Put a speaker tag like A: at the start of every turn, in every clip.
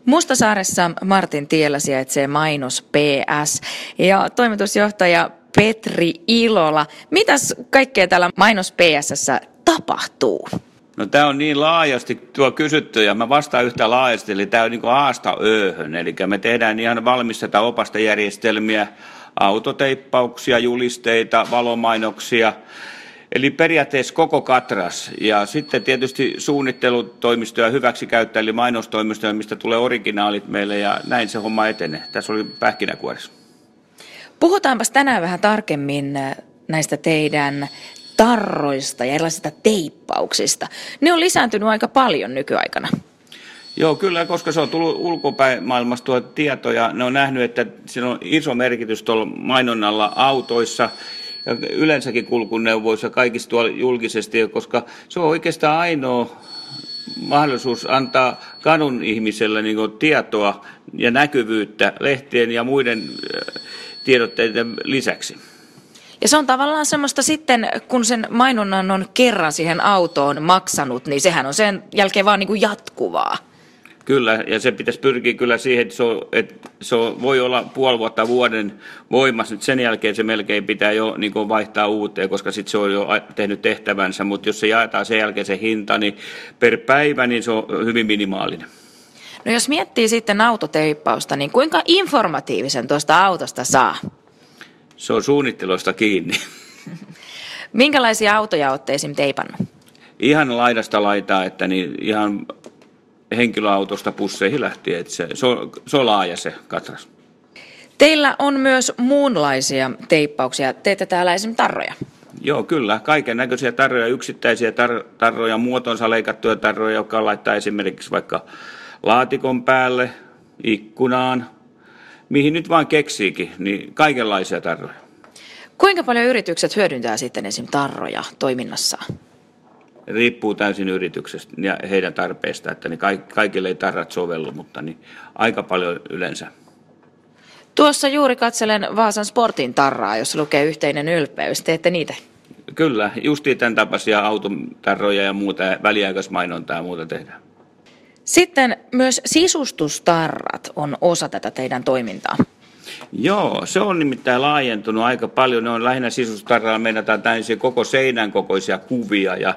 A: Mustasaaressa Martin tiellä sijaitsee Mainos PS ja toimitusjohtaja Petri Ilola. Mitäs kaikkea täällä Mainos PS:ssä tapahtuu?
B: No tämä on niin laajasti tuo kysytty ja mä vastaan yhtä laajasti, eli tämä on niin kuin A:sta Ö:hön. Eli me tehdään ihan valmisteta opastajärjestelmiä, autoteippauksia, julisteita, valomainoksia. Eli periaatteessa koko katras. Ja sitten tietysti suunnittelutoimistoja hyväksikäyttää, eli mainostoimistoja, mistä tulee originaalit meille ja näin se homma etenee. Tässä oli pähkinäkuoressa.
A: Puhutaanpas tänään vähän tarkemmin näistä teidän tarroista ja erilaisista teippauksista. Ne on lisääntynyt aika paljon nykyaikana.
B: Joo, kyllä, koska se on tullut ulkopäin maailmasta tuo tieto ja ne on nähnyt, että siinä on iso merkitys tuolla mainonnalla autoissa ja yleensäkin kulkuneuvoissa kaikissa tuolla julkisesti, koska se on oikeastaan ainoa mahdollisuus antaa kadun ihmiselle niin kuin tietoa ja näkyvyyttä lehtien ja muiden tiedotteiden lisäksi.
A: Ja se on tavallaan semmoista sitten, kun sen mainonnan on kerran siihen autoon maksanut, niin sehän on sen jälkeen vaan niin kuin jatkuvaa.
B: Kyllä, ja se pitäisi pyrkiä kyllä siihen, että se voi olla puoli vuotta vuoden voimassa. Nyt sen jälkeen se melkein pitää jo niin kuin vaihtaa uuteen, koska sitten se on jo tehnyt tehtävänsä. Mutta jos se jaetaan sen jälkeen se hinta, niin per päivä, niin se on hyvin minimaalinen.
A: No jos miettii sitten autoteippausta, niin kuinka informatiivisen tuosta autosta saa?
B: Se on suunnittelusta kiinni.
A: Minkälaisia autoja olette esim. Teipannut?
B: Ihan laidasta laitaa, että niin ihan henkilöautosta busseihin lähtien, että se on laaja se katras.
A: Teillä on myös muunlaisia teippauksia. Teette täällä esim. Tarroja.
B: Joo, kyllä. Kaiken näköisiä tarroja, yksittäisiä tarroja, muotonsa leikattuja tarroja, joka laittaa esimerkiksi vaikka laatikon päälle, ikkunaan, mihin nyt vaan keksiikin, niin kaikenlaisia tarroja.
A: Kuinka paljon yritykset hyödyntää sitten esim. Tarroja toiminnassaan?
B: Riippuu täysin yrityksestä ja heidän tarpeesta, että niin kaikille ei tarrat sovellu, mutta niin aika paljon yleensä.
A: Tuossa juuri katselen Vaasan Sportin tarraa, jossa lukee yhteinen ylpeys. Teette niitä?
B: Kyllä, justiin tämän tapaisia autotarroja ja muuta, väliaikaismainontaa ja muuta tehdään.
A: Sitten myös sisustustarrat on osa tätä teidän toimintaa.
B: Joo, se on nimittäin laajentunut aika paljon. Ne on lähinnä sisustustarralla meinataan tämmöisiä koko seinän kokoisia kuvia ja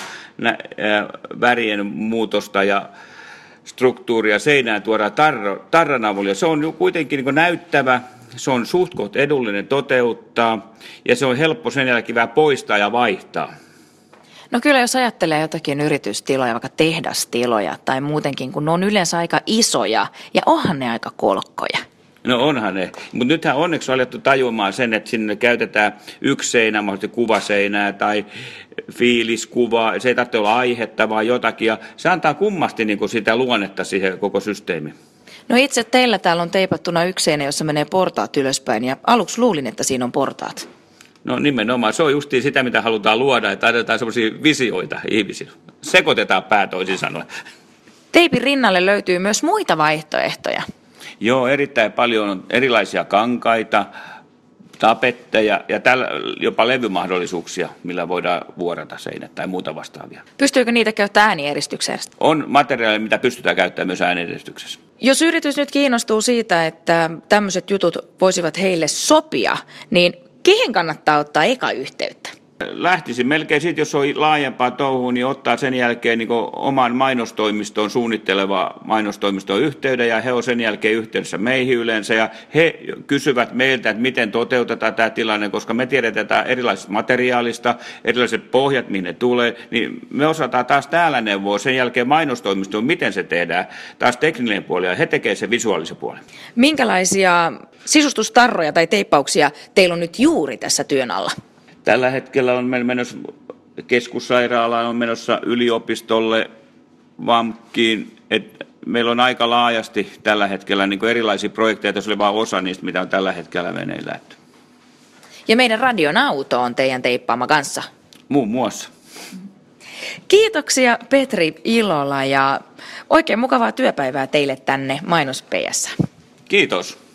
B: värien muutosta ja struktuuria seinään tuodaan tarran avulla. Se on kuitenkin niin kuin näyttävä, se on suht koht edullinen toteuttaa ja se on helppo sen jälkeen vähän poistaa ja vaihtaa.
A: No kyllä, jos ajattelee jotakin yritystiloja, vaikka tehdastiloja tai muutenkin, kun ne on yleensä aika isoja ja onhan ne aika kolkkoja.
B: No onhan ne, mutta nythän onneksi on alettu tajumaan sen, että sinne käytetään yksi seinä, mahdollisesti kuvaseinää tai fiiliskuvaa. Se ei tarvitse olla aihetta, vaan jotakin ja se antaa kummasti niin kuin sitä luonnetta siihen koko systeemiin.
A: No itse teillä täällä on teipattuna yksi seinä, jossa menee portaat ylöspäin ja aluksi luulin, että siinä on portaat.
B: No nimenomaan, se on justiin sitä, mitä halutaan luoda, että annetaan sellaisia visioita ihmisille. Sekoitetaan pää toisin sanoen.
A: Teipin rinnalle löytyy myös muita vaihtoehtoja.
B: Joo, erittäin paljon on erilaisia kankaita, tapetteja ja jopa levymahdollisuuksia, millä voidaan vuorata seinät tai muuta vastaavia.
A: Pystyykö niitä käyttämään äänieristykseen?
B: On materiaaleja, mitä pystytään käyttämään myös äänieristyksessä.
A: Jos yritys nyt kiinnostuu siitä, että tämmöiset jutut voisivat heille sopia, niin kehen kannattaa ottaa eka yhteyttä?
B: Lähtisin melkein siitä, jos on laajempaa touhua, niin ottaa sen jälkeen niin oman mainostoimistoon suunnitteleva mainostoimiston yhteyden ja he on sen jälkeen yhteydessä meihin yleensä ja he kysyvät meiltä, että miten toteutetaan tämä tilanne, koska me tiedetään erilaisista materiaalista, erilaiset pohjat, mihin ne tulee, niin me osataan taas täällä neuvoa sen jälkeen mainostoimistoon, miten se tehdään, taas tekninen puoli ja he tekevät sen visuaalisen puolen.
A: Minkälaisia sisustustarroja tai teippauksia teillä on nyt juuri tässä työn alla?
B: Tällä hetkellä on meillä menossa keskussairaalaan, on menossa yliopistolle, VAMKkiin. Meillä on aika laajasti tällä hetkellä niin kuin erilaisia projekteja, tässä oli vain osa niistä, mitä on tällä hetkellä meneillään.
A: Ja meidän radion auto on teidän teippaama kanssa?
B: Muun muassa.
A: Kiitoksia Petri Ilola ja oikein mukavaa työpäivää teille tänne Mainos PS.
B: Kiitos.